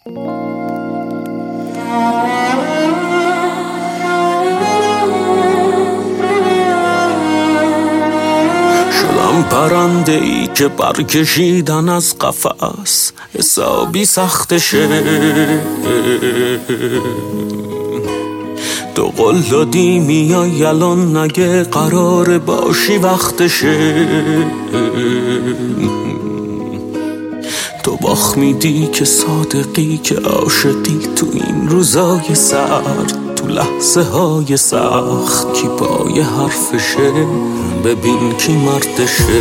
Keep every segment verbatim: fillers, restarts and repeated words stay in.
شدم پرنده ای که برکشیدن از قفس حسابی سختشه. تو قول دادی میای الان نگه قرار باشی وقتشه. تو باخ میدی که صادقی که عاشقی تو این روزای سرد تو لحظه های سخت کی پای حرفشه ببین کی مردشه.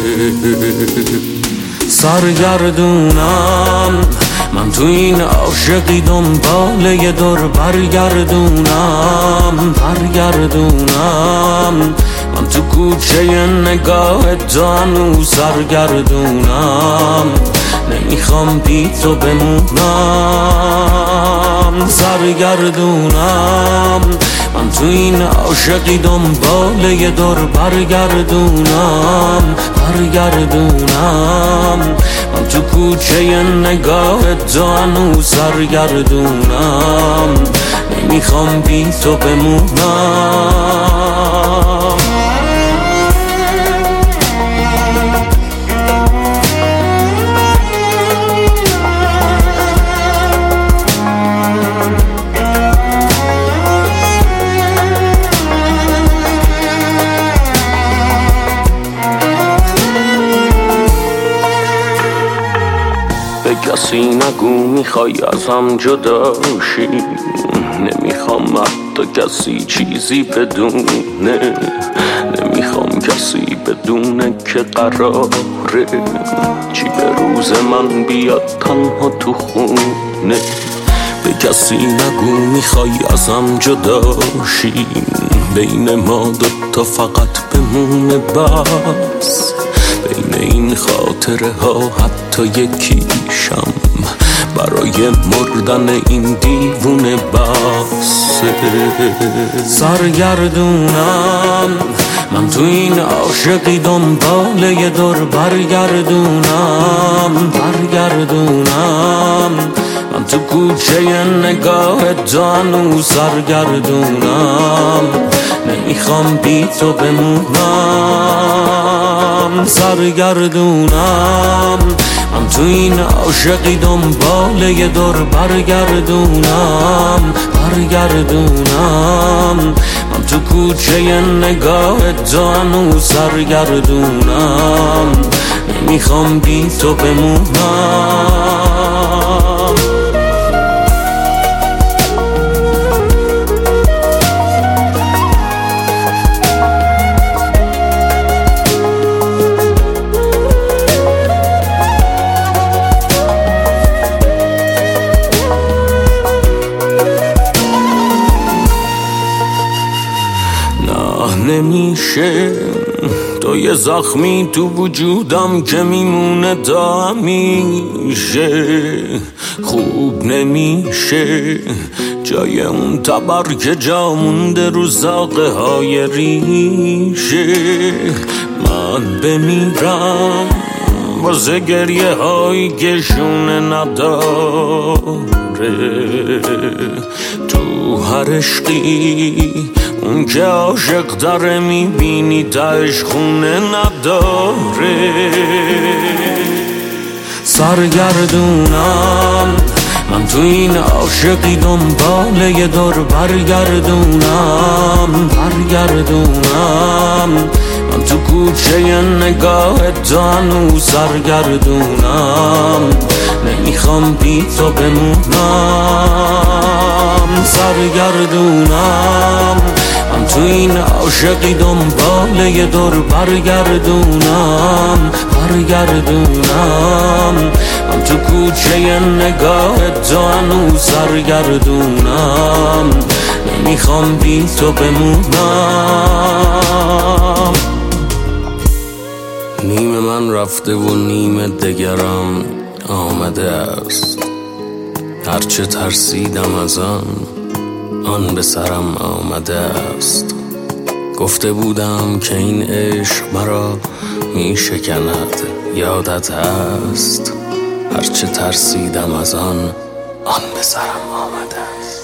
سرگردونم من تو این عاشقی دنبال یه دور برگردونم برگردونم من تو کوچه نگاه تو هنوز سرگردونم نمیخوام بی تو بمونم. سرگردونم من تو این عاشقی دنبال یه دور برگردونم برگردونم من تو کوچه نگاه تو هنوز سرگردونم نمیخوام بی تو بمونم. کسی نگو میخوای ازم جداشی نمیخوام حتی کسی چیزی بدونه نمیخوام کسی بدونه که قراره چی به روز من بیاد تنها تو خونه. به کسی نگو میخوای ازم جداشی بین ما دوتا فقط بمونه بس بین این خاطره ها حتی یکیشم برای مردن این دیوونه بس. سرگردونم من تو این عاشقی دنبال یه دور برگردونم برگردونم من تو کوچه نگاه تو هنوز سرگردونم نمیخوام بی تو بمونم. سرگردونم من تو این عاشقی دنبال یه دور برگردونم برگردونم من تو کوچه نگاه تو هنوز سرگردونم نمیخوام بی تو بمونم. نمیشه تو یه زخمی تو وجودم که میمونه تا همیشه. خوب نمیشه جای اون تبر که جا مونده رو زاغه های ریشه. من بمیرم واسه گریه هایی که شونه نداره تو هر عشقی اون که عاشق داره میبینی تاش خونه نداره. سرگردونم من تو این عاشقی دنبال یه دور برگردونم برگردونم من تو کوچه نگاه تو هنوز سرگردونم نمیخوام بی تو بمونم. سرگردونم من تو این عاشقی دنبال یه دور برگردونم برگردونم من تو کوچه نگاه تو هنوز سرگردونم نمیخوام بی تو بمونم. نیم من رفته و نیم دگرم آمده است هرچه ترسیدم از آن آن به سرم آمده است. گفته بودم که این عشق مرا می شکند یادت هست هرچه ترسیدم از آن آن به سرم آمده است.